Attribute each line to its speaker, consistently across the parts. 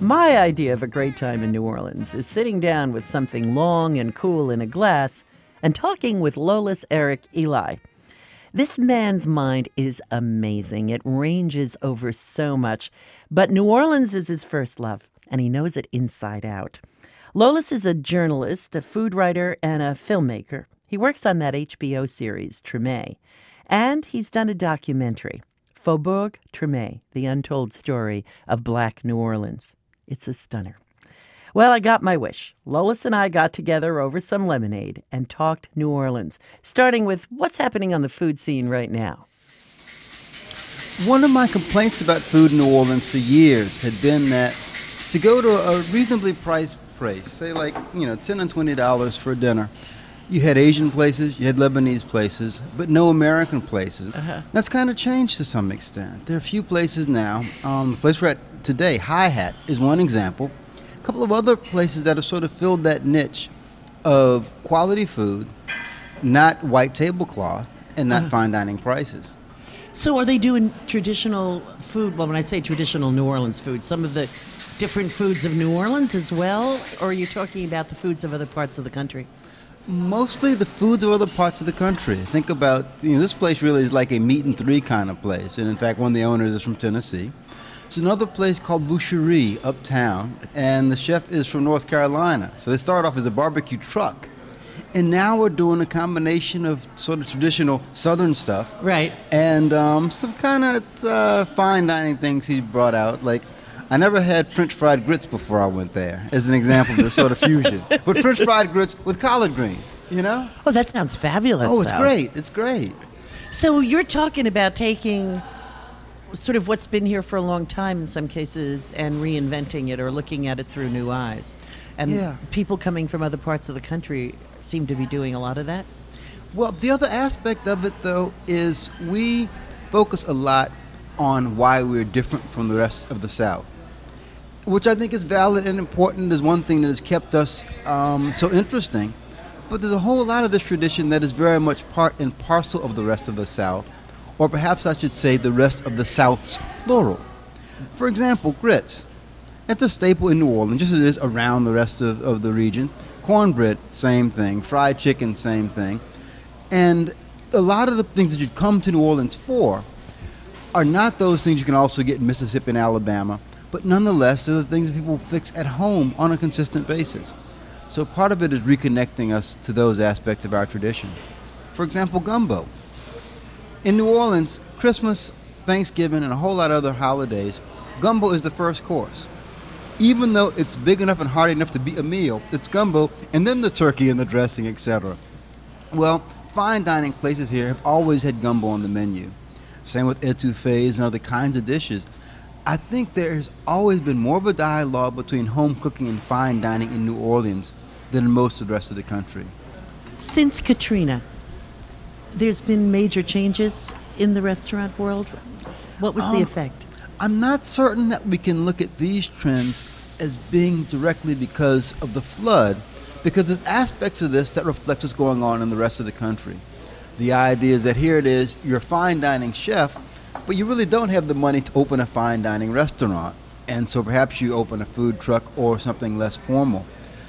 Speaker 1: My idea of a great time in New Orleans is sitting down with something long and cool in a glass and talking with Lolis Eric Eli. This man's mind is amazing. It ranges over so much. But New Orleans is his first love, and he knows it inside out. Lolis is a journalist, a food writer, and a filmmaker. He works on that HBO series, Treme. And he's done a documentary, Faubourg Treme, The Untold Story of Black New Orleans. It's a stunner. Well, I got my wish. Lolis and I got together over some lemonade and talked New Orleans, starting with what's happening on the food scene right now.
Speaker 2: One of my complaints about food in New Orleans for years had been that to go to a reasonably priced place, say like, $10 and $20 for dinner, you had Asian places, you had Lebanese places, but no American places. That's kind of changed to some extent. There are a few places now. The place we're at today, Hi Hat, is one example. A couple of other places that have sort of filled that niche of quality food, not white tablecloth, and not fine dining prices.
Speaker 1: So are they doing traditional food? Well, when I say traditional New Orleans food, some of the different foods of New Orleans as well? Or are you talking about the foods of other parts of the country?
Speaker 2: Mostly the foods of other parts of the country. Think about, this place really is like a meat and three kind of place. And in fact, one of the owners is from Tennessee. It's another place called Boucherie uptown, and the chef is from North Carolina. So they started off as a barbecue truck. And now we're doing a combination of sort of traditional Southern stuff.
Speaker 1: Right.
Speaker 2: And some kind of fine dining things he brought out. Like, I never had French fried grits before I went there, as an example of this sort of fusion. But French fried grits with collard greens,
Speaker 1: Oh, that sounds fabulous.
Speaker 2: Oh, it's great. It's great.
Speaker 1: So you're talking about taking sort of what's been here for a long time in some cases and reinventing it or looking at it through new eyes. And people coming from other parts of the country seem to be doing a lot of that.
Speaker 2: Well, the other aspect of it, though, is we focus a lot on why we're different from the rest of the South, which I think is valid and important, is one thing that has kept us so interesting. But there's a whole lot of this tradition that is very much part and parcel of the rest of the South, or perhaps I should say the rest of the South's plural. For example, grits. It's a staple in New Orleans, just as it is around the rest of the region. Cornbread, same thing. Fried chicken, same thing. And a lot of the things that you'd come to New Orleans for are not those things you can also get in Mississippi and Alabama, but nonetheless, they're the things that people fix at home on a consistent basis. So part of it is reconnecting us to those aspects of our tradition. For example, gumbo. In New Orleans, Christmas, Thanksgiving, and a whole lot of other holidays, gumbo is the first course. Even though it's big enough and hearty enough to be a meal, it's gumbo, and then the turkey and the dressing, etc. Well, fine dining places here have always had gumbo on the menu. Same with etouffees and other kinds of dishes. I think there has always been more of a dialogue between home cooking and fine dining in New Orleans than in most of the rest of the country.
Speaker 1: Since Katrina, there's been major changes in the restaurant world. What was the effect?
Speaker 2: I'm not certain that we can look at these trends as being directly because of the flood, because there's aspects of this that reflect what's going on in the rest of the country. The idea is that here it is, you're a fine dining chef, but you really don't have the money to open a fine dining restaurant, and so perhaps you open a food truck or something less formal.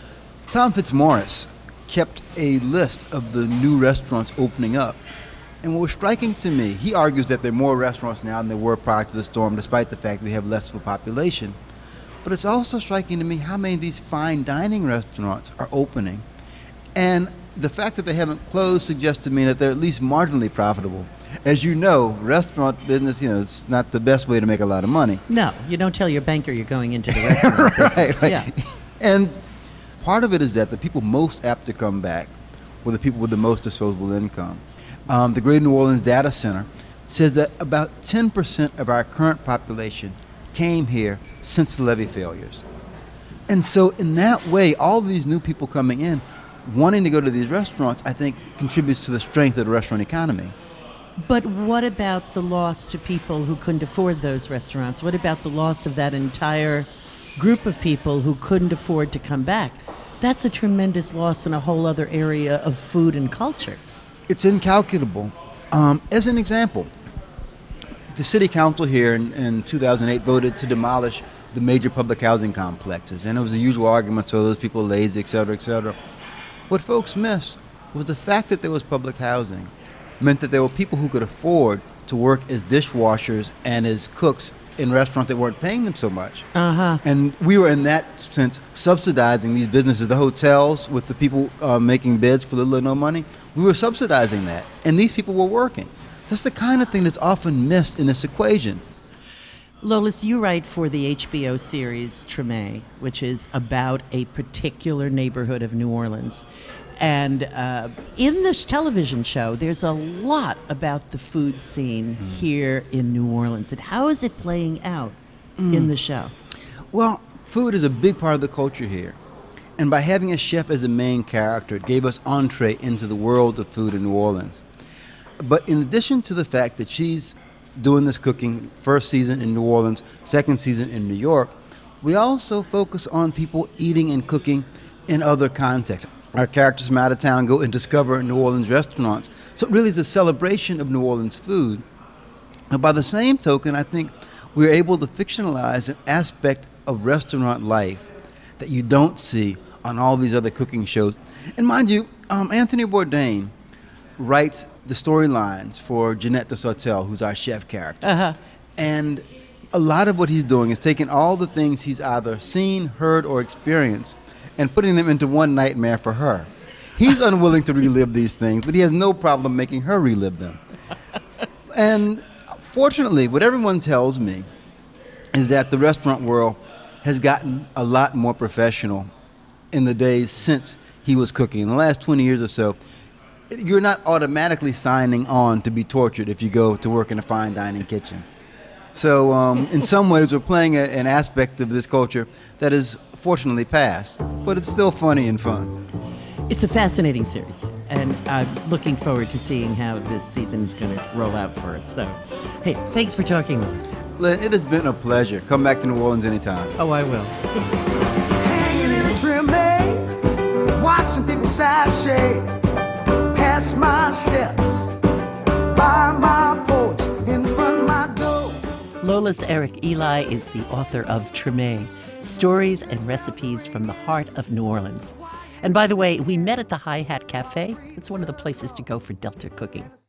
Speaker 2: Tom Fitzmaurice kept a list of the new restaurants opening up, and what was striking to me, he argues that there are more restaurants now than there were prior to the storm, despite the fact we have less of a population. But it's also striking to me how many of these fine dining restaurants are opening, and the fact that they haven't closed suggests to me that they're at least marginally profitable. As you know, restaurant business, it's not the best way to make a lot of money.
Speaker 1: No, you don't tell your banker you're going into the restaurant business.
Speaker 2: Right.
Speaker 1: Yeah.
Speaker 2: And part of it is that the people most apt to come back were the people with the most disposable income. The Greater New Orleans Data Center says that about 10% of our current population came here since the levee failures. And so in that way, all these new people coming in, wanting to go to these restaurants, I think contributes to the strength of the restaurant economy.
Speaker 1: But what about the loss to people who couldn't afford those restaurants? What about the loss of that entire group of people who couldn't afford to come back? That's a tremendous loss in a whole other area of food and culture.
Speaker 2: It's incalculable. As an example, the city council here in 2008 voted to demolish the major public housing complexes. And it was the usual argument, so those people are lazy, et cetera, et cetera. What folks missed was the fact that there was public housing meant that there were people who could afford to work as dishwashers and as cooks in restaurants that weren't paying them so much. And we were, in that sense, subsidizing these businesses, the hotels with the people making beds for little or no money. We were subsidizing that, and these people were working. That's the kind of thing that's often missed in this equation.
Speaker 1: Lolis, you write for the HBO series Treme, which is about a particular neighborhood of New Orleans. And in this television show, there's a lot about the food scene here in New Orleans. And how is it playing out in the show?
Speaker 2: Well, food is a big part of the culture here. And by having a chef as a main character, it gave us entree into the world of food in New Orleans. But in addition to the fact that she's doing this cooking, first season in New Orleans, second season in New York, we also focus on people eating and cooking in other contexts. Our characters from out of town go and discover New Orleans restaurants. So it really is a celebration of New Orleans food. And by the same token, I think we're able to fictionalize an aspect of restaurant life that you don't see on all these other cooking shows. And mind you, Anthony Bourdain writes the storylines for Jeanette de Sautel, who's our chef character. And a lot of what he's doing is taking all the things he's either seen, heard, or experienced and putting them into one nightmare for her. He's unwilling to relive these things, but he has no problem making her relive them. And fortunately, what everyone tells me is that the restaurant world has gotten a lot more professional in the days since he was cooking. In the last 20 years or so, you're not automatically signing on to be tortured if you go to work in a fine dining kitchen. So in some ways, we're playing an aspect of this culture that is fortunately past, but it's still funny and fun.
Speaker 1: It's a fascinating series, and I'm looking forward to seeing how this season is going to roll out for us. So, hey, thanks for talking with us.
Speaker 2: Len, it has been a pleasure. Come back to New Orleans anytime.
Speaker 1: Oh, I will.
Speaker 3: Hanging in a trim, watching people sashay past my steps, by my porch, in front of my door.
Speaker 1: Lolis Eric Ely is the author of Treme, Stories and Recipes from the Heart of New Orleans. And by the way, we met at the Hi Hat Cafe. It's one of the places to go for Delta cooking.